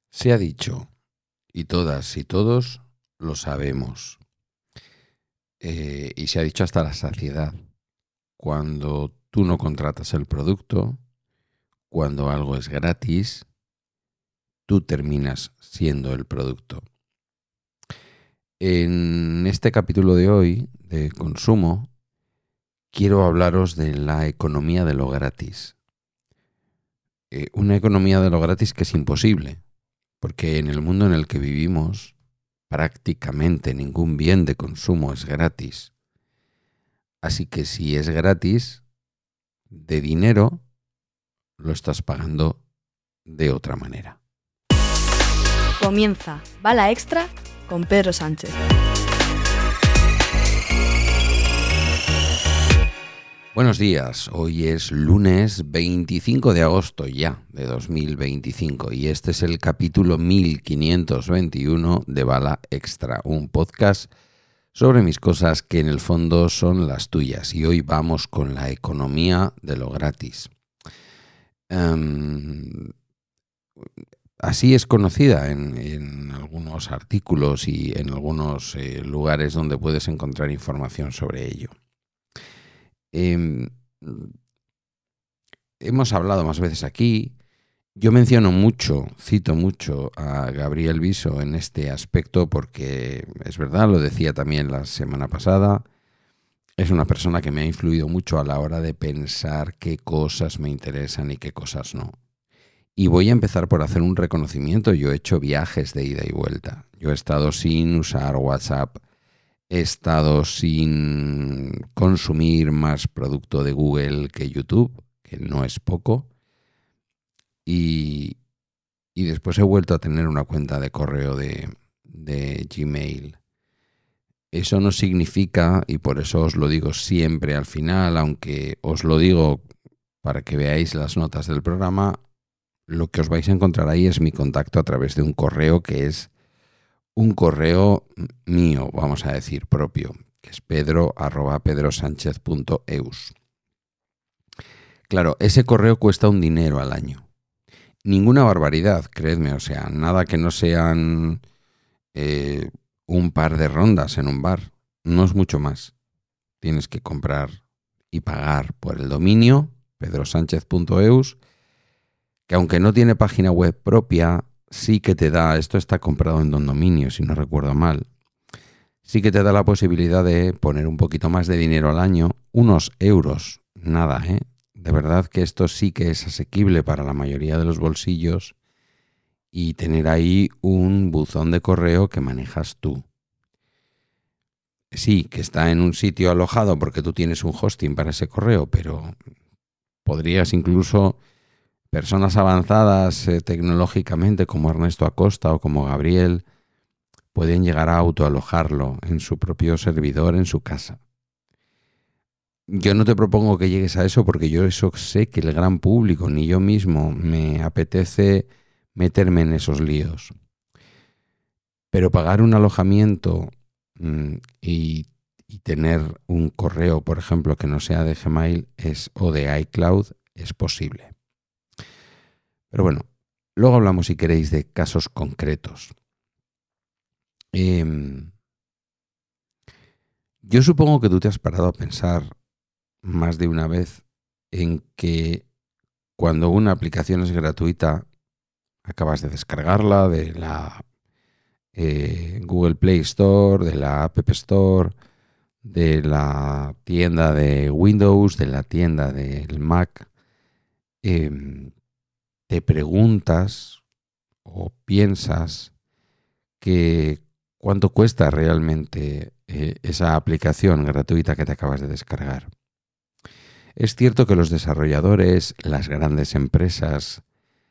Se ha dicho, y todas y todos lo sabemos, y se ha dicho hasta la saciedad, cuando tú no contratas el producto, cuando algo es gratis, tú terminas siendo el producto. En este capítulo de hoy, de consumo, quiero hablaros de la economía de lo gratis. Una economía de lo gratis que es imposible, porque en el mundo en el que vivimos, prácticamente ningún bien de consumo es gratis. Así que si es gratis, de dinero, lo estás pagando de otra manera. Comienza Bala Extra con Pedro Sánchez. Buenos días, hoy es lunes 25 de agosto ya de 2025 y este es el capítulo 1521 de Bala Extra, un podcast sobre mis cosas que en el fondo son las tuyas, y hoy vamos con la economía de lo gratis. Así es conocida en algunos artículos y en algunos lugares donde puedes encontrar información sobre ello. Hemos hablado más veces aquí. Yo cito mucho a Gabriel Viso en este aspecto porque es verdad, lo decía también la semana pasada, es una persona que me ha influido mucho a la hora de pensar qué cosas me interesan y qué cosas no. Y voy a empezar por hacer un reconocimiento. Yo he hecho viajes de ida y vuelta. Yo he estado sin usar WhatsApp, he estado sin consumir más producto de Google que YouTube, que no es poco. Y después he vuelto a tener una cuenta de correo de Gmail. Eso no significa, y por eso os lo digo siempre al final, aunque os lo digo para que veáis las notas del programa, lo que os vais a encontrar ahí es mi contacto a través de un correo que es un correo mío, vamos a decir, propio, que es pedro@pedrosanchez.eus. Claro, ese correo cuesta un dinero al año. Ninguna barbaridad, creedme, o sea, nada que no sean un par de rondas en un bar, no es mucho más. Tienes que comprar y pagar por el dominio, pedrosanchez.eus, que aunque no tiene página web propia, sí que te da, esto está comprado en Don Dominio, si no recuerdo mal, sí que te da la posibilidad de poner un poquito más de dinero al año, unos euros, nada, De verdad que esto sí que es asequible para la mayoría de los bolsillos, y tener ahí un buzón de correo que manejas tú. Sí, que está en un sitio alojado porque tú tienes un hosting para ese correo, pero podrías incluso, personas avanzadas tecnológicamente como Ernesto Acosta o como Gabriel, pueden llegar a autoalojarlo en su propio servidor en su casa. Yo no te propongo que llegues a eso porque yo eso sé que el gran público, ni yo mismo, me apetece meterme en esos líos. Pero pagar un alojamiento y tener un correo, por ejemplo, que no sea de Gmail o de iCloud, es posible. Pero bueno, luego hablamos, si queréis, de casos concretos. Yo supongo que tú te has parado a pensar más de una vez en que cuando una aplicación es gratuita, acabas de descargarla de la Google Play Store, de la App Store, de la tienda de Windows, de la tienda del Mac, te preguntas o piensas que cuánto cuesta realmente esa aplicación gratuita que te acabas de descargar. Es cierto que los desarrolladores, las grandes empresas,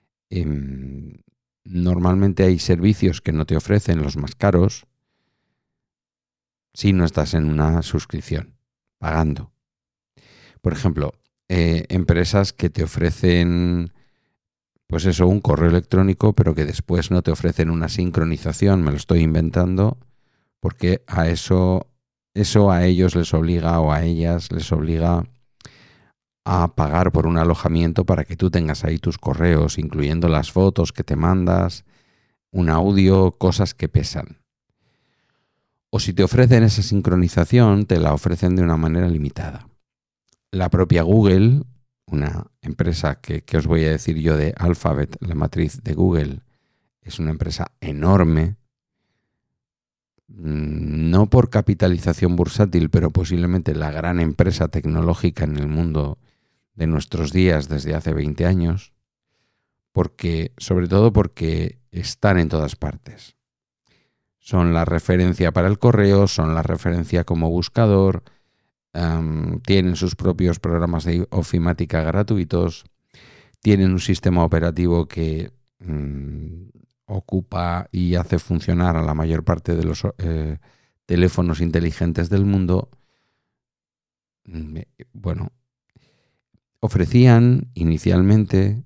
normalmente hay servicios que no te ofrecen, los más caros, si no estás en una suscripción, pagando. Por ejemplo, empresas que te ofrecen, pues eso, un correo electrónico, pero que después no te ofrecen una sincronización, me lo estoy inventando, porque a eso a ellos les obliga, o a ellas les obliga a pagar por un alojamiento para que tú tengas ahí tus correos, incluyendo las fotos que te mandas, un audio, cosas que pesan. O si te ofrecen esa sincronización, te la ofrecen de una manera limitada. La propia Google, una empresa que os voy a decir yo de Alphabet, la matriz de Google, es una empresa enorme, no por capitalización bursátil, pero posiblemente la gran empresa tecnológica en el mundo de nuestros días desde hace 20 años, sobre todo porque están en todas partes. Son la referencia para el correo, son la referencia como buscador, tienen sus propios programas de ofimática gratuitos, tienen un sistema operativo que ocupa y hace funcionar a la mayor parte de los teléfonos inteligentes del mundo. Bueno, ofrecían inicialmente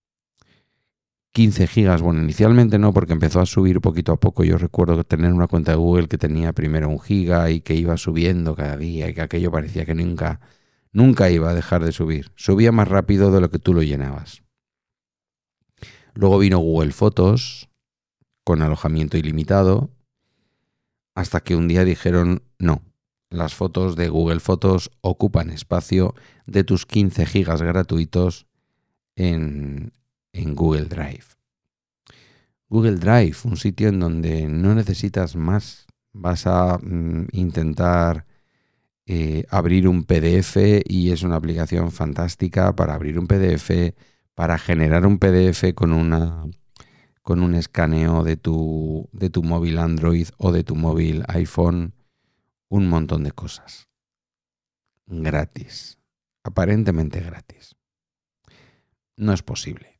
15 gigas. Bueno, inicialmente no, porque empezó a subir poquito a poco. Yo recuerdo tener una cuenta de Google que tenía primero 1 giga y que iba subiendo cada día y que aquello parecía que nunca iba a dejar de subir. Subía más rápido de lo que tú lo llenabas. Luego vino Google Fotos con alojamiento ilimitado, hasta que un día dijeron no. Las fotos de Google Fotos ocupan espacio de tus 15 gigas gratuitos en Google Drive. Google Drive, un sitio en donde no necesitas más. Vas a intentar abrir un PDF y es una aplicación fantástica para abrir un PDF, para generar un PDF con un escaneo de tu móvil Android o de tu móvil iPhone, un montón de cosas. Gratis, aparentemente gratis. No es posible.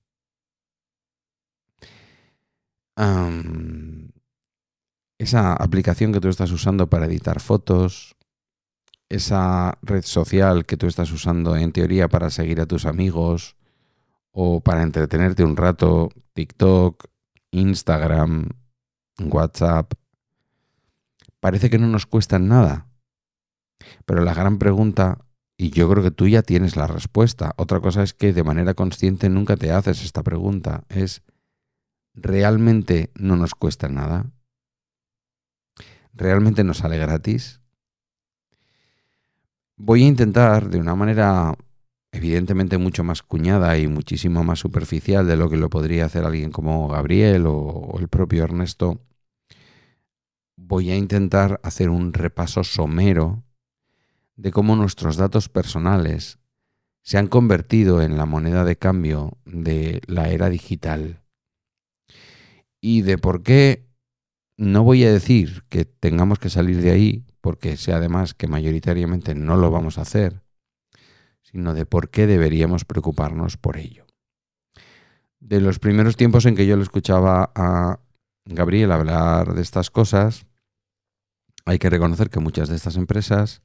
Esa aplicación que tú estás usando para editar fotos, esa red social que tú estás usando en teoría para seguir a tus amigos o para entretenerte un rato, TikTok, Instagram, WhatsApp, parece que no nos cuestan nada. Pero la gran pregunta, y yo creo que tú ya tienes la respuesta, otra cosa es que de manera consciente nunca te haces esta pregunta, es ¿realmente no nos cuesta nada? ¿Realmente nos sale gratis? Voy a intentar, de una manera evidentemente mucho más cuñada y muchísimo más superficial de lo que lo podría hacer alguien como Gabriel o el propio Ernesto, voy a intentar hacer un repaso somero de cómo nuestros datos personales se han convertido en la moneda de cambio de la era digital y de por qué. No voy a decir que tengamos que salir de ahí, porque sé además que mayoritariamente no lo vamos a hacer, sino de por qué deberíamos preocuparnos por ello. De los primeros tiempos en que yo le escuchaba a Gabriel hablar de estas cosas, hay que reconocer que muchas de estas empresas,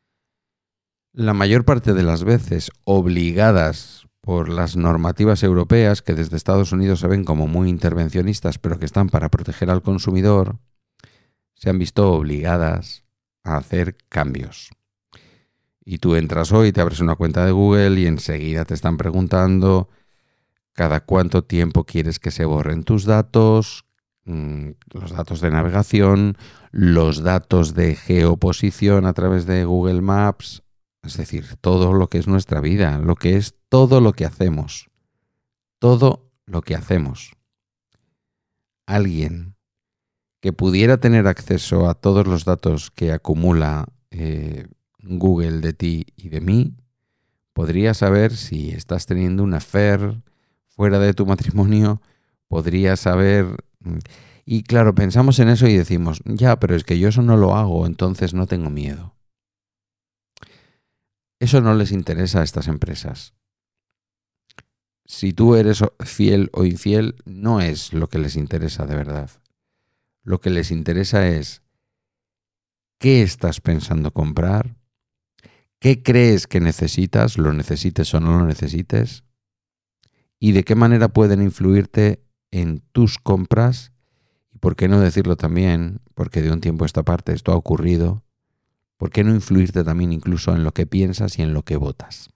la mayor parte de las veces obligadas por las normativas europeas, que desde Estados Unidos se ven como muy intervencionistas, pero que están para proteger al consumidor, se han visto obligadas a hacer cambios. Y tú entras hoy, te abres una cuenta de Google y enseguida te están preguntando cada cuánto tiempo quieres que se borren tus datos, los datos de navegación, los datos de geoposición a través de Google Maps, es decir, todo lo que es nuestra vida, lo que es todo lo que hacemos. Todo lo que hacemos. Alguien que pudiera tener acceso a todos los datos que acumula Google de ti y de mí, podría saber si estás teniendo un affair fuera de tu matrimonio, podría saber. Y claro, pensamos en eso y decimos, ya, pero es que yo eso no lo hago, entonces no tengo miedo. Eso no les interesa a estas empresas. Si tú eres fiel o infiel, no es lo que les interesa de verdad. Lo que les interesa es qué estás pensando comprar, qué crees que necesitas, lo necesites o no lo necesites, y de qué manera pueden influirte en tus compras, y por qué no decirlo también, porque de un tiempo a esta parte esto ha ocurrido, por qué no influirte también incluso en lo que piensas y en lo que votas.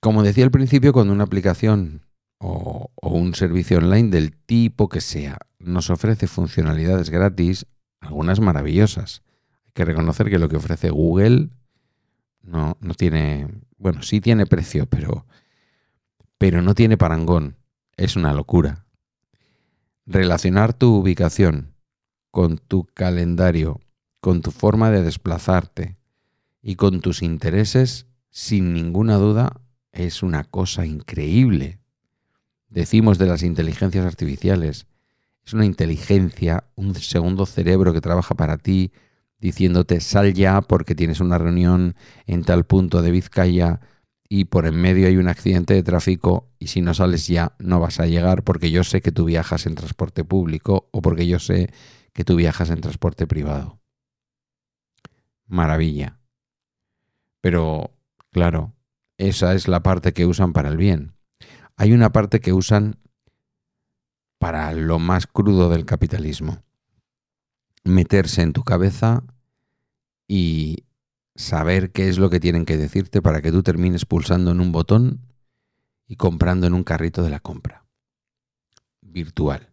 Como decía al principio, cuando una aplicación o un servicio online del tipo que sea nos ofrece funcionalidades gratis, algunas maravillosas. Hay que reconocer que lo que ofrece Google no tiene, bueno, sí tiene precio, pero no tiene parangón. Es una locura. Relacionar tu ubicación con tu calendario, con tu forma de desplazarte y con tus intereses, sin ninguna duda, es una cosa increíble. Decimos de las inteligencias artificiales, es una inteligencia, un segundo cerebro que trabaja para ti, diciéndote sal ya porque tienes una reunión en tal punto de Vizcaya y por en medio hay un accidente de tráfico y si no sales ya no vas a llegar porque yo sé que tú viajas en transporte público o porque yo sé que tú viajas en transporte privado. Maravilla. Pero, claro, esa es la parte que usan para el bien. Hay una parte que usan para lo más crudo del capitalismo. Meterse en tu cabeza y saber qué es lo que tienen que decirte para que tú termines pulsando en un botón y comprando en un carrito de la compra virtual.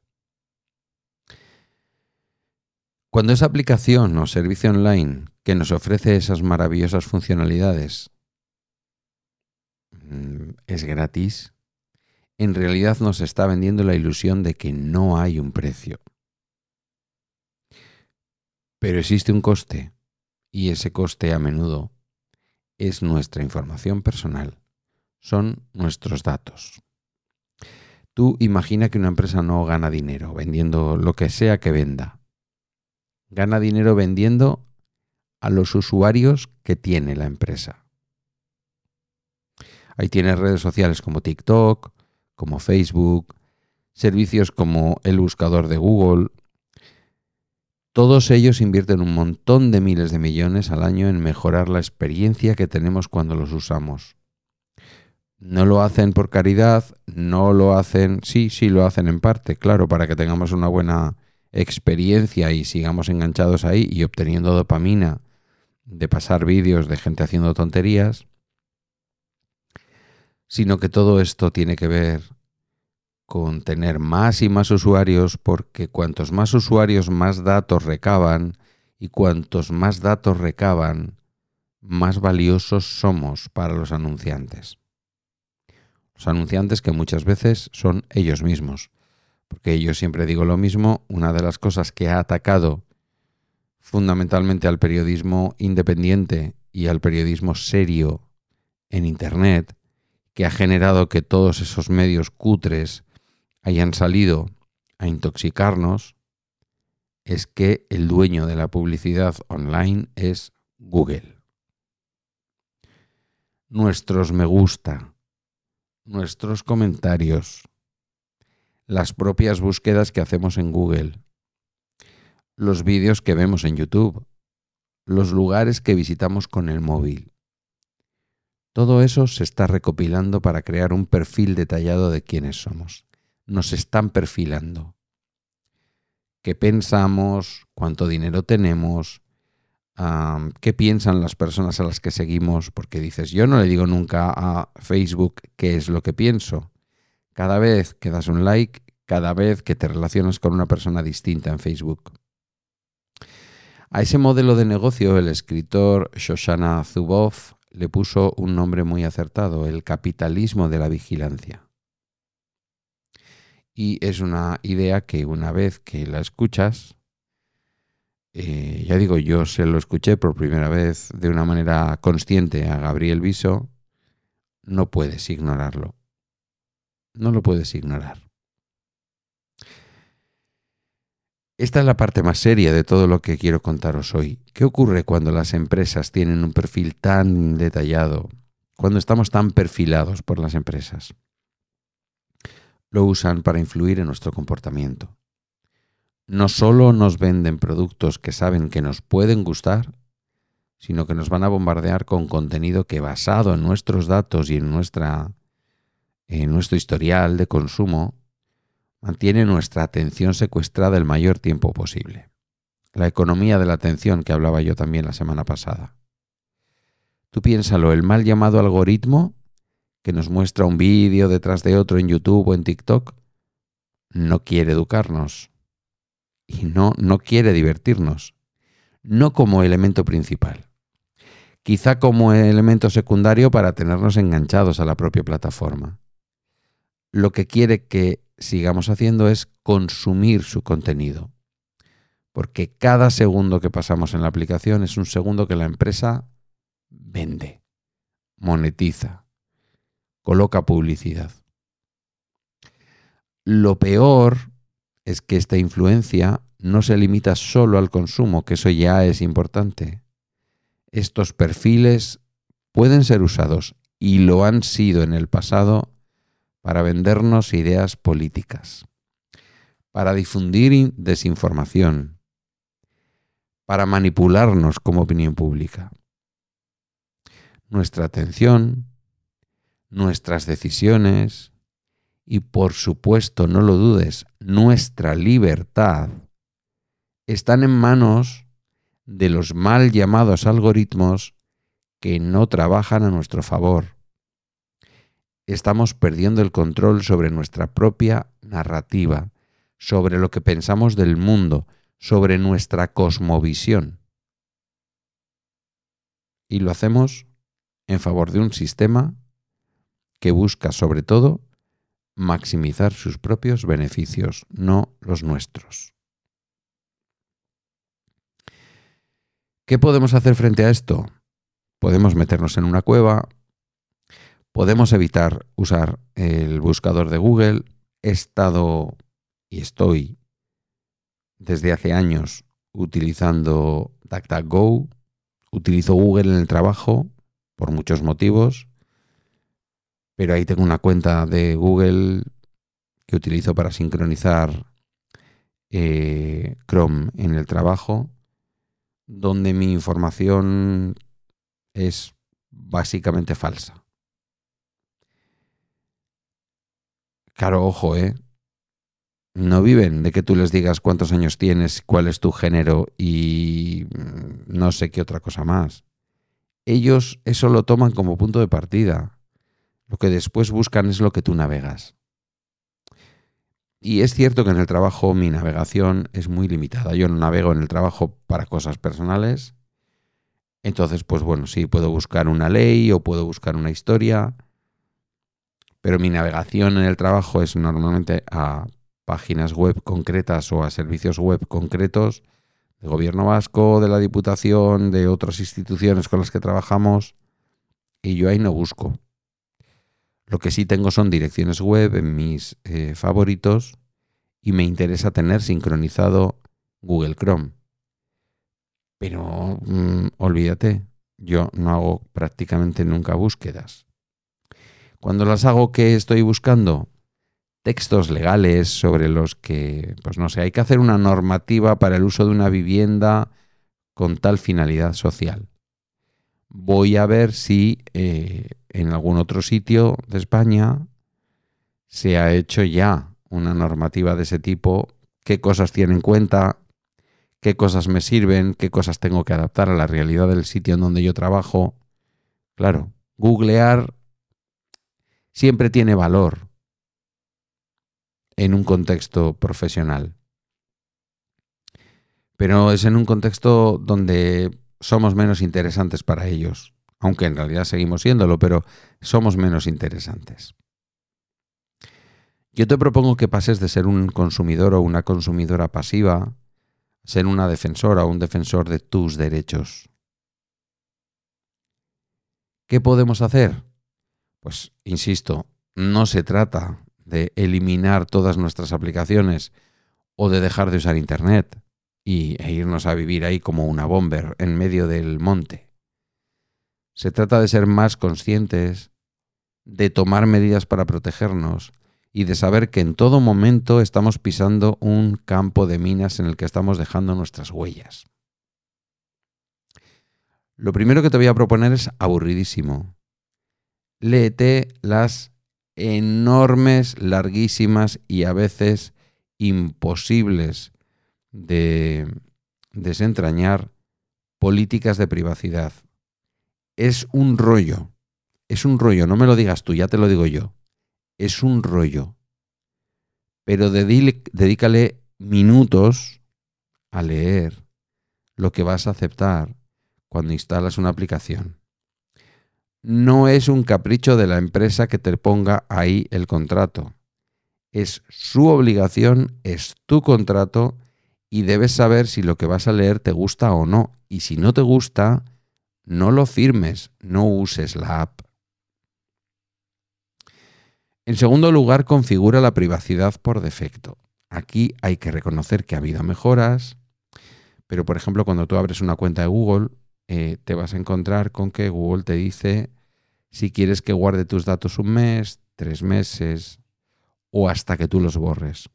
Cuando esa aplicación o servicio online que nos ofrece esas maravillosas funcionalidades es gratis, en realidad nos está vendiendo la ilusión de que no hay un precio. Pero existe un coste y ese coste a menudo es nuestra información personal, son nuestros datos. Tú imagina que una empresa no gana dinero vendiendo lo que sea que venda. Gana dinero vendiendo a los usuarios que tiene la empresa. Ahí tienes redes sociales como TikTok, como Facebook, servicios como el buscador de Google. Todos ellos invierten un montón de miles de millones al año en mejorar la experiencia que tenemos cuando los usamos. No lo hacen por caridad, no lo hacen, sí lo hacen en parte, claro, para que tengamos una buena experiencia y sigamos enganchados ahí y obteniendo dopamina de pasar vídeos de gente haciendo tonterías, sino que todo esto tiene que ver con tener más y más usuarios, porque cuantos más usuarios más datos recaban y cuantos más datos recaban, más valiosos somos para los anunciantes. Los anunciantes que muchas veces son ellos mismos, porque yo siempre digo lo mismo, una de las cosas que ha atacado fundamentalmente al periodismo independiente y al periodismo serio en Internet, que ha generado que todos esos medios cutres hayan salido a intoxicarnos, es que el dueño de la publicidad online es Google. Nuestros me gusta, nuestros comentarios, las propias búsquedas que hacemos en Google, los vídeos que vemos en YouTube, los lugares que visitamos con el móvil. Todo eso se está recopilando para crear un perfil detallado de quiénes somos. Nos están perfilando. ¿Qué pensamos? ¿Cuánto dinero tenemos? ¿Qué piensan las personas a las que seguimos? Porque dices, yo no le digo nunca a Facebook qué es lo que pienso. Cada vez que das un like, cada vez que te relacionas con una persona distinta en Facebook. A ese modelo de negocio el escritor Shoshana Zuboff le puso un nombre muy acertado, el capitalismo de la vigilancia. Y es una idea que una vez que la escuchas, ya digo, yo se lo escuché por primera vez de una manera consciente a Gabriel Viso, no puedes ignorarlo. No lo puedes ignorar. Esta es la parte más seria de todo lo que quiero contaros hoy. ¿Qué ocurre cuando las empresas tienen un perfil tan detallado? Cuando estamos tan perfilados por las empresas. Lo usan para influir en nuestro comportamiento. No solo nos venden productos que saben que nos pueden gustar, sino que nos van a bombardear con contenido que, basado en nuestros datos y en nuestro historial de consumo, mantiene nuestra atención secuestrada el mayor tiempo posible. La economía de la atención que hablaba yo también la semana pasada. Tú piénsalo, el mal llamado algoritmo que nos muestra un vídeo detrás de otro en YouTube o en TikTok, no quiere educarnos y no quiere divertirnos, no como elemento principal. Quizá como elemento secundario para tenernos enganchados a la propia plataforma. Lo que quiere que sigamos haciendo es consumir su contenido, porque cada segundo que pasamos en la aplicación es un segundo que la empresa vende, monetiza, coloca publicidad. Lo peor es que esta influencia no se limita solo al consumo, que eso ya es importante. Estos perfiles pueden ser usados, y lo han sido en el pasado, para vendernos ideas políticas, para difundir desinformación, para manipularnos como opinión pública. Nuestra atención, nuestras decisiones y, por supuesto, no lo dudes, nuestra libertad están en manos de los mal llamados algoritmos que no trabajan a nuestro favor. Estamos perdiendo el control sobre nuestra propia narrativa, sobre lo que pensamos del mundo, sobre nuestra cosmovisión. Y lo hacemos en favor de un sistema que busca, sobre todo, maximizar sus propios beneficios, no los nuestros. ¿Qué podemos hacer frente a esto? Podemos meternos en una cueva, podemos evitar usar el buscador de Google. He estado y estoy desde hace años utilizando DuckDuckGo. Utilizo Google en el trabajo por muchos motivos, pero ahí tengo una cuenta de Google que utilizo para sincronizar Chrome en el trabajo, donde mi información es básicamente falsa. Claro, ojo, no viven de que tú les digas cuántos años tienes, cuál es tu género y no sé qué otra cosa más. Ellos eso lo toman como punto de partida. Lo que después buscan es lo que tú navegas. Y es cierto que en el trabajo mi navegación es muy limitada. Yo no navego en el trabajo para cosas personales. Entonces, pues bueno, sí, puedo buscar una ley o puedo buscar una historia, pero mi navegación en el trabajo es normalmente a páginas web concretas o a servicios web concretos del Gobierno vasco, de la Diputación, de otras instituciones con las que trabajamos, y yo ahí no busco. Lo que sí tengo son direcciones web en mis favoritos y me interesa tener sincronizado Google Chrome. Pero olvídate, yo no hago prácticamente nunca búsquedas. Cuando las hago, ¿qué estoy buscando? Textos legales sobre los que, pues no sé, hay que hacer una normativa para el uso de una vivienda con tal finalidad social. Voy a ver si en algún otro sitio de España se ha hecho ya una normativa de ese tipo, qué cosas tiene en cuenta, qué cosas me sirven, qué cosas tengo que adaptar a la realidad del sitio en donde yo trabajo. Claro, googlear siempre tiene valor en un contexto profesional, pero es en un contexto donde somos menos interesantes para ellos, aunque en realidad seguimos siéndolo, pero somos menos interesantes. Yo te propongo que pases de ser un consumidor o una consumidora pasiva a ser una defensora o un defensor de tus derechos. ¿Qué podemos hacer? Pues, insisto, no se trata de eliminar todas nuestras aplicaciones o de dejar de usar Internet e irnos a vivir ahí como una bomber en medio del monte. Se trata de ser más conscientes, de tomar medidas para protegernos y de saber que en todo momento estamos pisando un campo de minas en el que estamos dejando nuestras huellas. Lo primero que te voy a proponer es aburridísimo. Léete las enormes, larguísimas y a veces imposibles de desentrañar políticas de privacidad. Es un rollo. Es un rollo, no me lo digas tú, ya te lo digo yo. Es un rollo. Pero dedícale minutos a leer lo que vas a aceptar cuando instalas una aplicación. No es un capricho de la empresa que te ponga ahí el contrato. Es su obligación, es tu contrato y debes saber si lo que vas a leer te gusta o no. Y si no te gusta, no lo firmes, no uses la app. En segundo lugar, configura la privacidad por defecto. Aquí hay que reconocer que ha habido mejoras, pero por ejemplo, cuando tú abres una cuenta de Google, te vas a encontrar con que Google te dice si quieres que guarde tus datos un mes, 3 meses o hasta que tú los borres.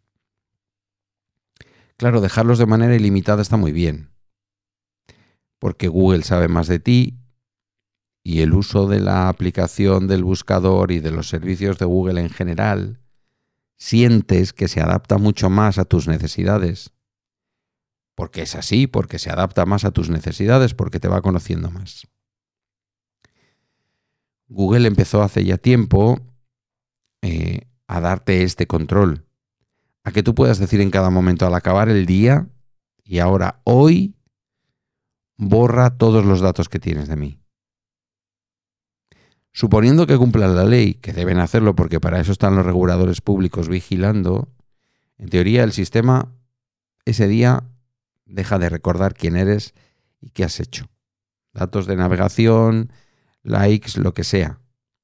Claro, dejarlos de manera ilimitada está muy bien, porque Google sabe más de ti y el uso de la aplicación del buscador y de los servicios de Google en general, sientes que se adapta mucho más a tus necesidades. Porque es así, porque se adapta más a tus necesidades, porque te va conociendo más. Google empezó hace ya tiempo a darte este control, a que tú puedas decir en cada momento al acabar el día, y ahora hoy, borra todos los datos que tienes de mí. Suponiendo que cumplan la ley, que deben hacerlo porque para eso están los reguladores públicos vigilando, en teoría el sistema ese día deja de recordar quién eres y qué has hecho. Datos de navegación, likes, lo que sea.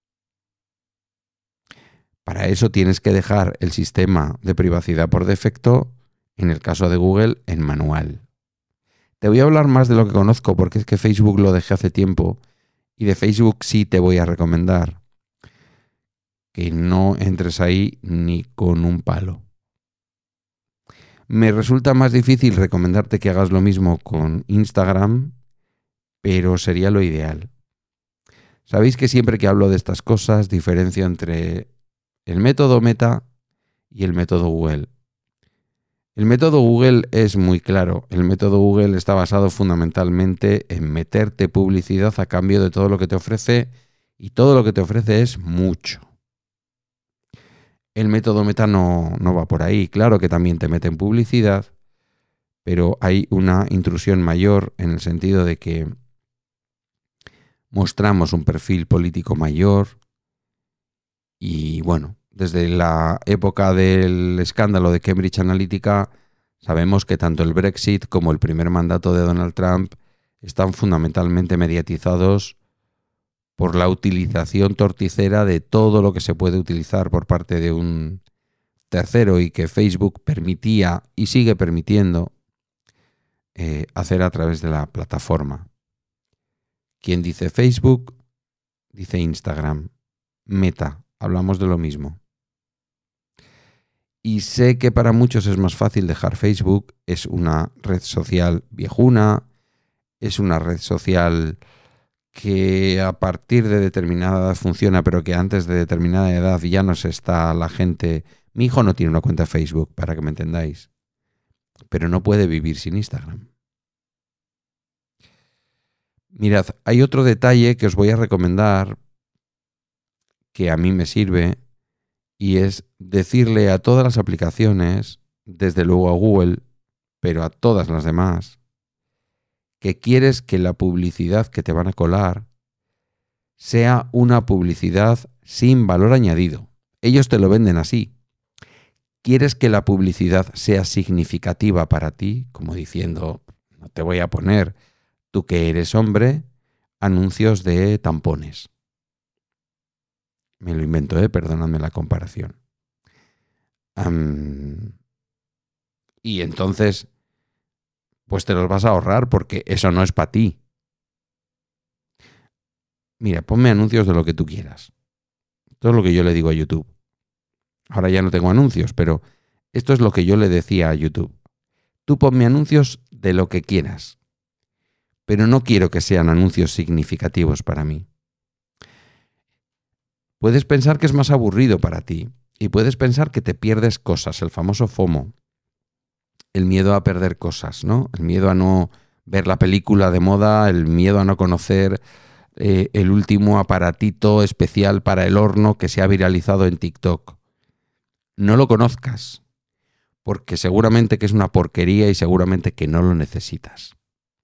Para eso tienes que dejar el sistema de privacidad por defecto, en el caso de Google, en manual. Te voy a hablar más de lo que conozco porque es que Facebook lo dejé hace tiempo y de Facebook sí te voy a recomendar que no entres ahí ni con un palo. Me resulta más difícil recomendarte que hagas lo mismo con Instagram, pero sería lo ideal. Sabéis que siempre que hablo de estas cosas diferencio entre el método Meta y el método Google. El método Google es muy claro. El método Google está basado fundamentalmente en meterte publicidad a cambio de todo lo que te ofrece, y todo lo que te ofrece es mucho. El método Meta no va por ahí. Claro que también te meten publicidad, pero hay una intrusión mayor en el sentido de que mostramos un perfil político mayor y bueno, desde la época del escándalo de Cambridge Analytica sabemos que tanto el Brexit como el primer mandato de Donald Trump están fundamentalmente mediatizados por la utilización torticera de todo lo que se puede utilizar por parte de un tercero y que Facebook permitía y sigue permitiendo hacer a través de la plataforma. Quien dice Facebook, dice Instagram, Meta, hablamos de lo mismo. Y sé que para muchos es más fácil dejar Facebook, es una red social viejuna, es una red social que a partir de determinada edad funciona, pero que antes de determinada edad ya no se está la gente. Mi hijo no tiene una cuenta de Facebook, para que me entendáis, pero no puede vivir sin Instagram. Mirad, hay otro detalle que os voy a recomendar que a mí me sirve y es decirle a todas las aplicaciones, desde luego a Google, pero a todas las demás, que quieres que la publicidad que te van a colar sea una publicidad sin valor añadido. Ellos te lo venden así. ¿Quieres que la publicidad sea significativa para ti? Como diciendo, no te voy a poner, tú que eres hombre, anuncios de tampones. Me lo invento, perdonadme la comparación. Y entonces, pues te los vas a ahorrar porque eso no es para ti. Mira, ponme anuncios de lo que tú quieras. Esto es lo que yo le digo a YouTube. Ahora ya no tengo anuncios, pero esto es lo que yo le decía a YouTube. Tú ponme anuncios de lo que quieras, pero no quiero que sean anuncios significativos para mí. Puedes pensar que es más aburrido para ti y puedes pensar que te pierdes cosas, el famoso FOMO, el miedo a perder cosas, ¿no? El miedo a no ver la película de moda, el miedo a no conocer el último aparatito especial para el horno que se ha viralizado en TikTok. No lo conozcas, porque seguramente que es una porquería y seguramente que no lo necesitas.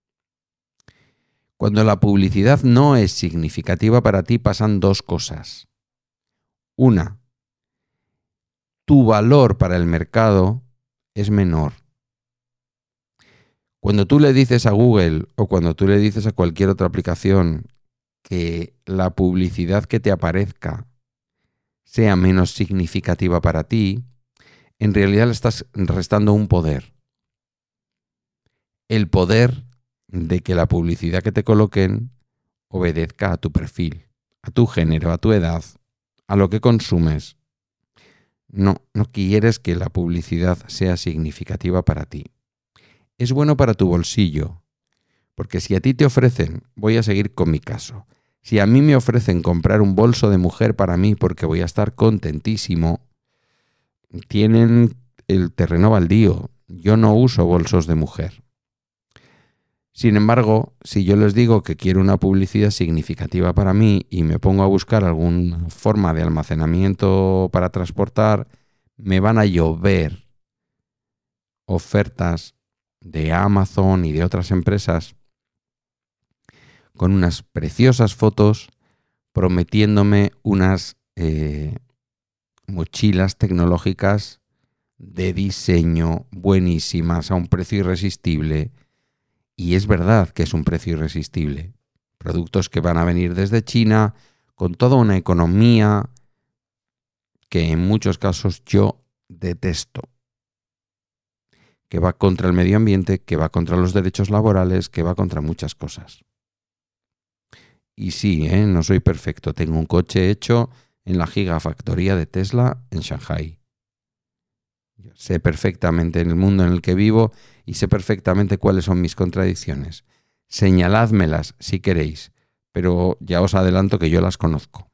Cuando la publicidad no es significativa para ti, pasan dos cosas. Una, tu valor para el mercado es menor. Cuando tú le dices a Google o cuando tú le dices a cualquier otra aplicación que la publicidad que te aparezca sea menos significativa para ti, en realidad le estás restando un poder. El poder de que la publicidad que te coloquen obedezca a tu perfil, a tu género, a tu edad, a lo que consumes. No quieres que la publicidad sea significativa para ti. Es bueno para tu bolsillo, porque si a ti te ofrecen, voy a seguir con mi caso, si a mí me ofrecen comprar un bolso de mujer para mí porque voy a estar contentísimo, tienen el terreno baldío. Yo no uso bolsos de mujer. Sin embargo, si yo les digo que quiero una publicidad significativa para mí y me pongo a buscar alguna forma de almacenamiento para transportar, me van a llover ofertas de Amazon y de otras empresas con unas preciosas fotos prometiéndome unas mochilas tecnológicas de diseño buenísimas a un precio irresistible. Y es verdad que es un precio irresistible. Productos que van a venir desde China con toda una economía que en muchos casos yo detesto. Que va contra el medio ambiente, que va contra los derechos laborales, que va contra muchas cosas. Y sí, no soy perfecto. Tengo un coche hecho en la gigafactoría de Tesla en Shanghái. Sé perfectamente en el mundo en el que vivo y sé perfectamente cuáles son mis contradicciones. Señaládmelas si queréis, pero ya os adelanto que yo las conozco.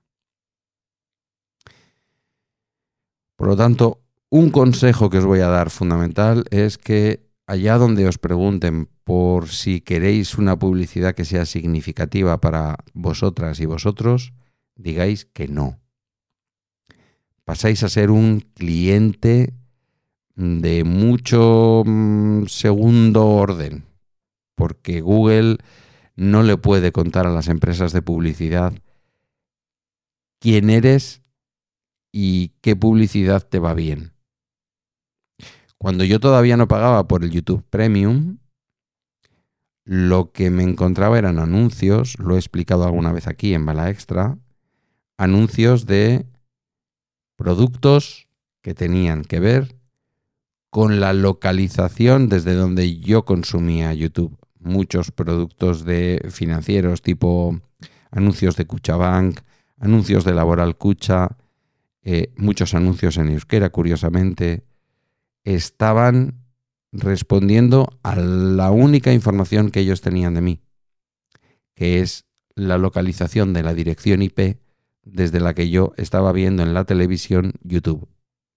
Por lo tanto, un consejo que os voy a dar fundamental es que allá donde os pregunten por si queréis una publicidad que sea significativa para vosotras y vosotros, digáis que no. Pasáis a ser un cliente de mucho segundo orden, porque Google no le puede contar a las empresas de publicidad quién eres y qué publicidad te va bien. Cuando yo todavía no pagaba por el YouTube Premium, lo que me encontraba eran anuncios, lo he explicado alguna vez aquí en Bala Extra, anuncios de productos que tenían que ver con la localización desde donde yo consumía YouTube. Muchos productos de financieros, tipo anuncios de Kutxabank, anuncios de Laboral Kutxa, muchos anuncios en euskera, curiosamente, estaban respondiendo a la única información que ellos tenían de mí, que es la localización de la dirección IP desde la que yo estaba viendo en la televisión YouTube.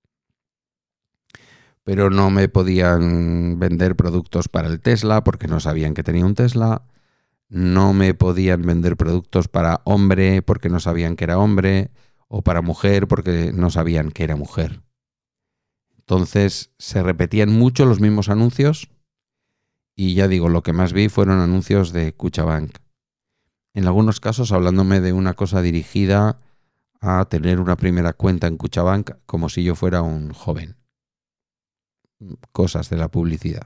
Pero no me podían vender productos para el Tesla porque no sabían que tenía un Tesla. No me podían vender productos para hombre porque no sabían que era hombre, o para mujer porque no sabían que era mujer. Entonces se repetían mucho los mismos anuncios y ya digo, lo que más vi fueron anuncios de Kutxabank. En algunos casos hablándome de una cosa dirigida a tener una primera cuenta en Kutxabank como si yo fuera un joven. Cosas de la publicidad.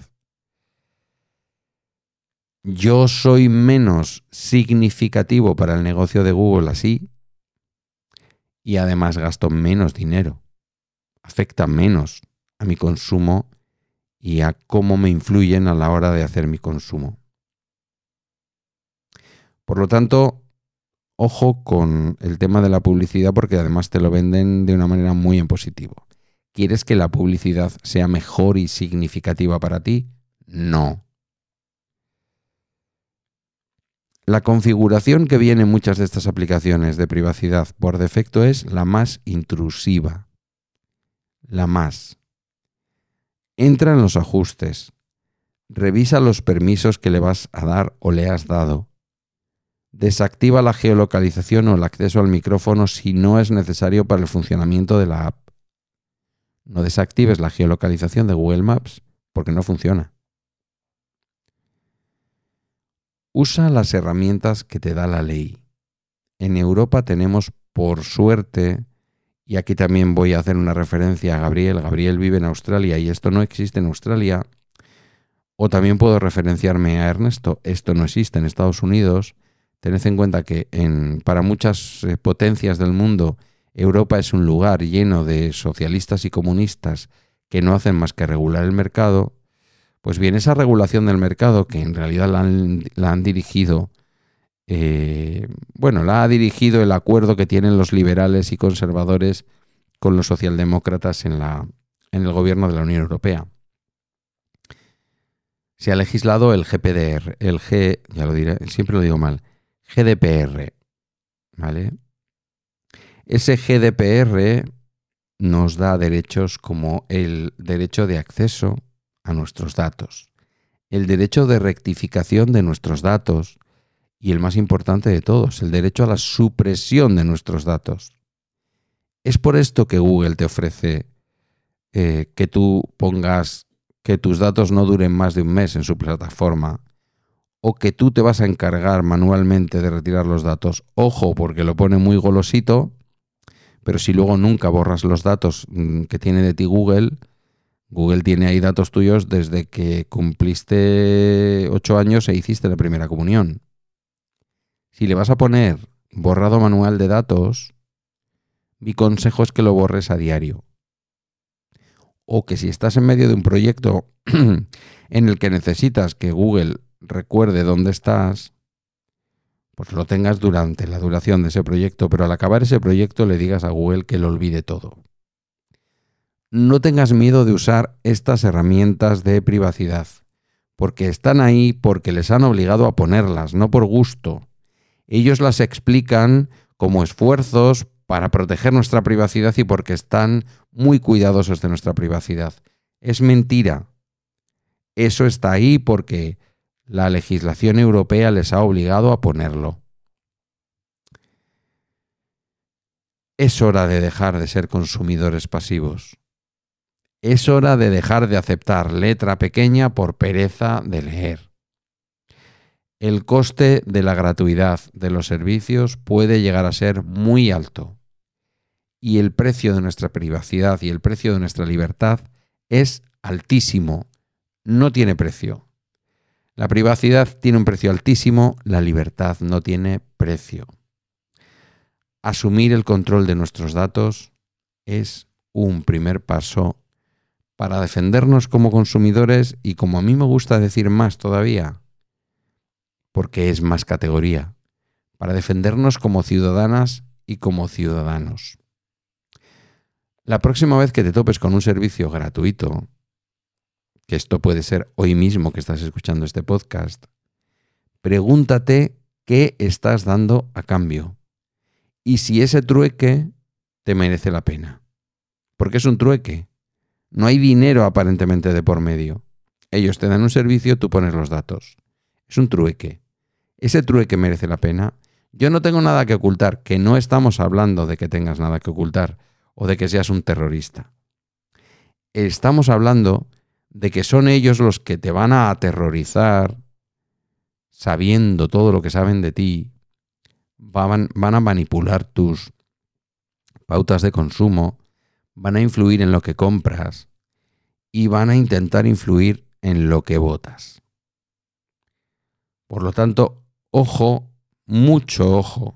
Yo soy menos significativo para el negocio de Google así y además gasto menos dinero. Afecta menos a mi consumo y a cómo me influyen a la hora de hacer mi consumo. Por lo tanto, ojo con el tema de la publicidad porque además te lo venden de una manera muy en positivo. ¿Quieres que la publicidad sea mejor y significativa para ti? No. La configuración que viene en muchas de estas aplicaciones de privacidad por defecto es la más intrusiva. La más. Entra en los ajustes. Revisa los permisos que le vas a dar o le has dado. Desactiva la geolocalización o el acceso al micrófono si no es necesario para el funcionamiento de la app. No desactives la geolocalización de Google Maps porque no funciona. Usa las herramientas que te da la ley. En Europa tenemos, por suerte, y aquí también voy a hacer una referencia a Gabriel. Gabriel vive en Australia y esto no existe en Australia. O también puedo referenciarme a Ernesto. Esto no existe en Estados Unidos. Tened en cuenta que para muchas potencias del mundo, Europa es un lugar lleno de socialistas y comunistas que no hacen más que regular el mercado. Pues bien, esa regulación del mercado, que en realidad la han dirigido, la ha dirigido el acuerdo que tienen los liberales y conservadores con los socialdemócratas en el gobierno de la Unión Europea. Se ha legislado el GPDR, ya lo diré, siempre lo digo mal, GDPR, ¿vale? Ese GDPR nos da derechos como el derecho de acceso a nuestros datos, el derecho de rectificación de nuestros datos y el más importante de todos, el derecho a la supresión de nuestros datos. Es por esto que Google te ofrece que tú pongas que tus datos no duren más de un mes en su plataforma o que tú te vas a encargar manualmente de retirar los datos. Ojo, porque lo pone muy golosito, pero si luego nunca borras los datos que tiene de ti Google tiene ahí datos tuyos desde que cumpliste 8 años e hiciste la primera comunión. Si le vas a poner borrado manual de datos, mi consejo es que lo borres a diario. O que si estás en medio de un proyecto en el que necesitas que Google recuerde dónde estás, pues lo tengas durante la duración de ese proyecto, pero al acabar ese proyecto le digas a Google que lo olvide todo. No tengas miedo de usar estas herramientas de privacidad, porque están ahí porque les han obligado a ponerlas, no por gusto. Ellos las explican como esfuerzos para proteger nuestra privacidad y porque están muy cuidadosos de nuestra privacidad. Es mentira. Eso está ahí porque la legislación europea les ha obligado a ponerlo. Es hora de dejar de ser consumidores pasivos. Es hora de dejar de aceptar letra pequeña por pereza de leer. El coste de la gratuidad de los servicios puede llegar a ser muy alto. Y el precio de nuestra privacidad y el precio de nuestra libertad es altísimo. No tiene precio. La privacidad tiene un precio altísimo, la libertad no tiene precio. Asumir el control de nuestros datos es un primer paso para defendernos como consumidores y, como a mí me gusta decir más todavía, porque es más categoría, para defendernos como ciudadanas y como ciudadanos. La próxima vez que te topes con un servicio gratuito, que esto puede ser hoy mismo que estás escuchando este podcast, pregúntate qué estás dando a cambio y si ese trueque te merece la pena. Porque es un trueque. No hay dinero aparentemente de por medio. Ellos te dan un servicio, tú pones los datos. Es un trueque. ¿Ese trueque merece la pena? Yo no tengo nada que ocultar, que no estamos hablando de que tengas nada que ocultar o de que seas un terrorista. Estamos hablando de que son ellos los que te van a aterrorizar sabiendo todo lo que saben de ti. Van a manipular tus pautas de consumo, van a influir en lo que compras y van a intentar influir en lo que votas. Por lo tanto, ojo, mucho ojo,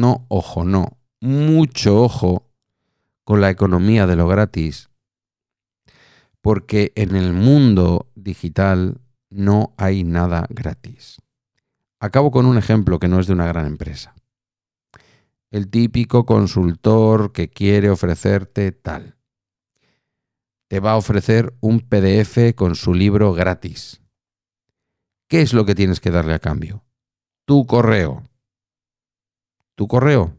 mucho ojo con la economía de lo gratis, porque en el mundo digital no hay nada gratis. Acabo con un ejemplo que no es de una gran empresa. El típico consultor que quiere ofrecerte tal. Te va a ofrecer un PDF con su libro gratis. ¿Qué es lo que tienes que darle a cambio? Tu correo. ¿Tu correo?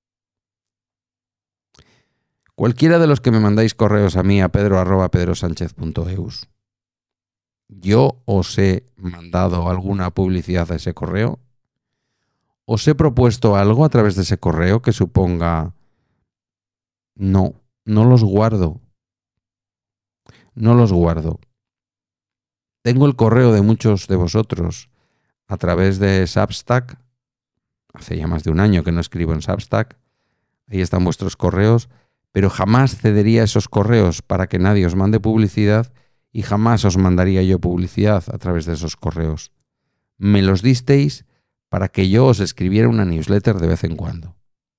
Cualquiera de los que me mandáis correos a mí a pedro@pedrosanchez.eus, ¿yo os he mandado alguna publicidad a ese correo? ¿Os he propuesto algo a través de ese correo que suponga... No los guardo. No los guardo. Tengo el correo de muchos de vosotros a través de Substack. Hace ya más de un año que no escribo en Substack. Ahí están vuestros correos, pero jamás cedería esos correos para que nadie os mande publicidad y jamás os mandaría yo publicidad a través de esos correos. Me los disteis para que yo os escribiera una newsletter de vez en cuando.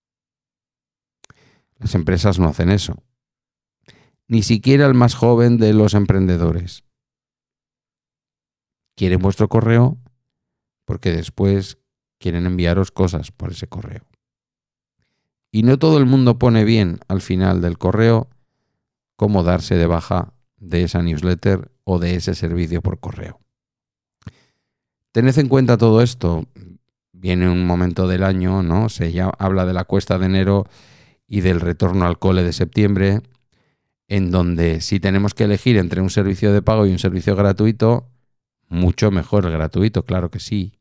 Las empresas no hacen eso. Ni siquiera el más joven de los emprendedores. Quieren vuestro correo porque después quieren enviaros cosas por ese correo. Y no todo el mundo pone bien al final del correo cómo darse de baja de esa newsletter o de ese servicio por correo. Tened en cuenta todo esto. Viene un momento del año, ¿no? Ya habla de la cuesta de enero y del retorno al cole de septiembre, en donde si tenemos que elegir entre un servicio de pago y un servicio gratuito, mucho mejor el gratuito, claro que sí.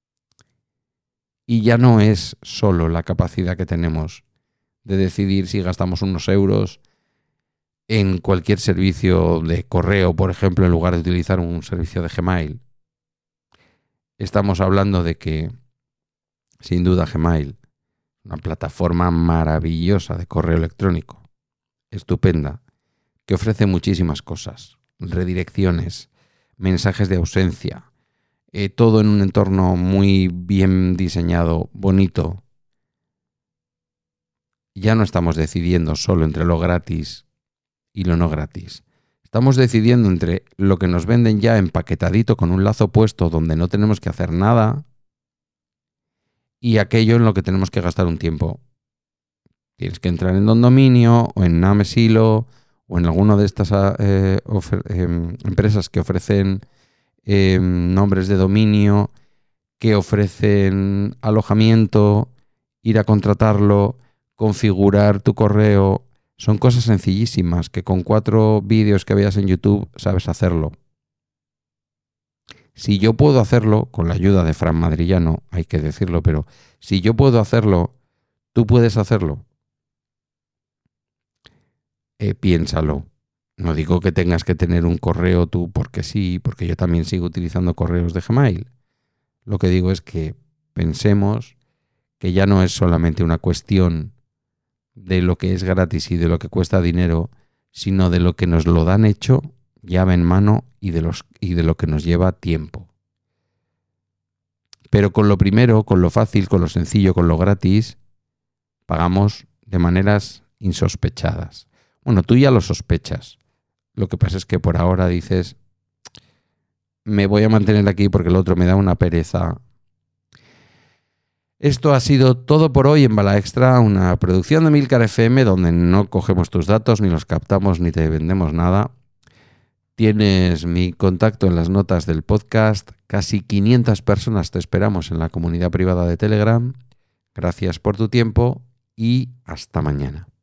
Y ya no es solo la capacidad que tenemos de decidir si gastamos unos euros en cualquier servicio de correo, por ejemplo, en lugar de utilizar un servicio de Gmail. Estamos hablando de que, sin duda, Gmail, una plataforma maravillosa de correo electrónico, estupenda, que ofrece muchísimas cosas, redirecciones, mensajes de ausencia, todo en un entorno muy bien diseñado, bonito. Ya no estamos decidiendo solo entre lo gratis y lo no gratis. Estamos decidiendo entre lo que nos venden ya empaquetadito con un lazo puesto donde no tenemos que hacer nada y aquello en lo que tenemos que gastar un tiempo. Tienes que entrar en Don Dominio o en Namesilo o en alguna de estas empresas que ofrecen nombres de dominio, que ofrecen alojamiento, ir a contratarlo, configurar tu correo. Son cosas sencillísimas que con 4 vídeos que veas en YouTube sabes hacerlo. Si yo puedo hacerlo, con la ayuda de Fran Madrillano, hay que decirlo, pero si yo puedo hacerlo, tú puedes hacerlo. Piénsalo. No digo que tengas que tener un correo tú porque sí, porque yo también sigo utilizando correos de Gmail. Lo que digo es que pensemos que ya no es solamente una cuestión de lo que es gratis y de lo que cuesta dinero, sino de lo que nos lo dan hecho, llave en mano, y de lo que nos lleva tiempo. Pero con lo primero, con lo fácil, con lo sencillo, con lo gratis, pagamos de maneras insospechadas. Bueno, tú ya lo sospechas. Lo que pasa es que por ahora dices, me voy a mantener aquí porque el otro me da una pereza. Esto ha sido todo por hoy en Bala Extra, una producción de Milcar FM donde no cogemos tus datos, ni los captamos, ni te vendemos nada. Tienes mi contacto en las notas del podcast. Casi 500 personas te esperamos en la comunidad privada de Telegram. Gracias por tu tiempo y hasta mañana.